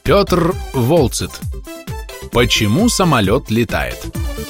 Петр Волцит. Почему самолет летает?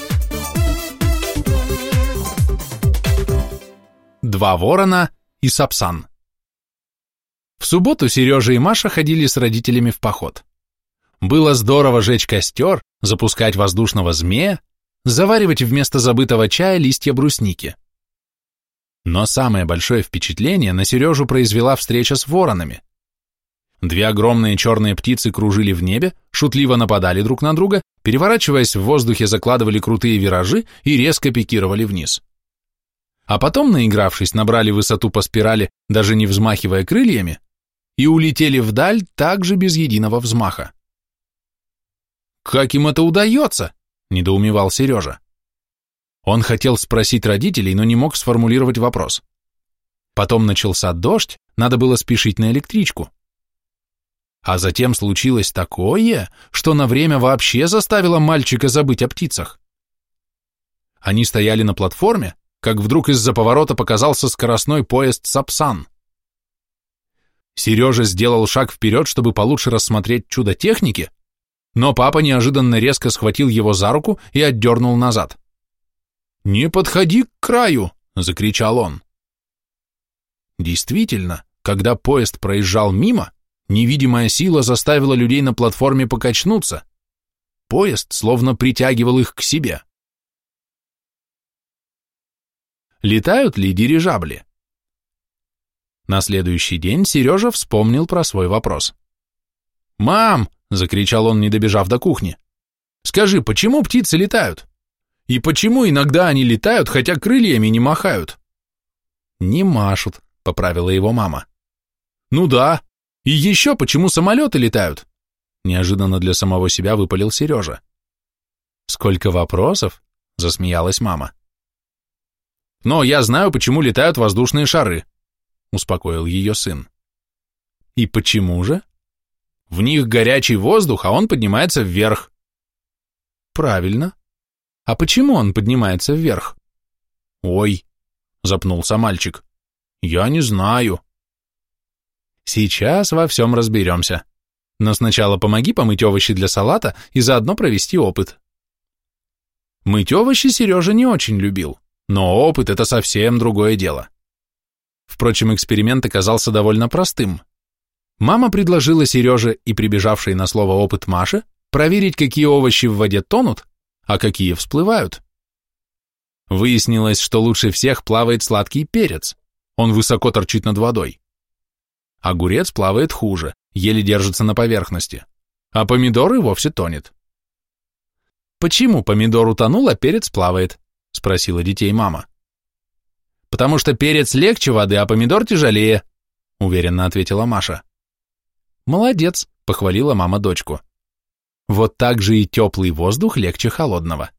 Два ворона и Сапсан. В субботу Сережа и Маша ходили с родителями в поход. Было здорово жечь костер, запускать воздушного змея, заваривать вместо забытого чая листья брусники. Но самое большое впечатление на Сережу произвела встреча с воронами. Две огромные черные птицы кружили в небе, шутливо нападали друг на друга, переворачиваясь в воздухе, закладывали крутые виражи и резко пикировали вниз. А потом, наигравшись, набрали высоту по спирали, даже не взмахивая крыльями, и улетели вдаль также без единого взмаха. «Как им это удается?» – недоумевал Сережа. Он хотел спросить родителей, но не мог сформулировать вопрос. Потом начался дождь, надо было спешить на электричку. А затем случилось такое, что на время вообще заставило мальчика забыть о птицах. Они стояли на платформе, как вдруг из-за поворота показался скоростной поезд «Сапсан». Сережа сделал шаг вперед, чтобы получше рассмотреть чудо техники, но папа неожиданно резко схватил его за руку и отдернул назад. «Не подходи к краю!» — закричал он. Действительно, когда поезд проезжал мимо, невидимая сила заставила людей на платформе покачнуться. Поезд словно притягивал их к себе. Летают ли дирижабли? На следующий день Сережа вспомнил про свой вопрос. «Мам!» — закричал он, не добежав до кухни. «Скажи, почему птицы летают? И почему иногда они летают, хотя крыльями не махают?» «Не машут», — поправила его мама. «Ну да. И еще почему самолеты летают?» Неожиданно для самого себя выпалил Сережа. «Сколько вопросов?» — засмеялась мама. «Но я знаю, почему летают воздушные шары», — успокоил ее сын. «И почему же?» «В них горячий воздух, а он поднимается вверх». «Правильно. А почему он поднимается вверх?» «Ой», — запнулся мальчик, — «я не знаю». «Сейчас во всем разберемся. Но сначала помоги помыть овощи для салата и заодно провести опыт». Мыть овощи Сережа не очень любил, но опыт – это совсем другое дело. Впрочем, эксперимент оказался довольно простым. Мама предложила Сереже и прибежавшей на слово опыт Маше проверить, какие овощи в воде тонут, а какие всплывают. Выяснилось, что лучше всех плавает сладкий перец, он высоко торчит над водой. Огурец плавает хуже, еле держится на поверхности, а помидор и вовсе тонет. «Почему помидор утонул, а перец плавает?» – спросила детей мама. «Потому что перец легче воды, а помидор тяжелее», – уверенно ответила Маша. «Молодец», – похвалила мама дочку. «Вот так же и теплый воздух легче холодного».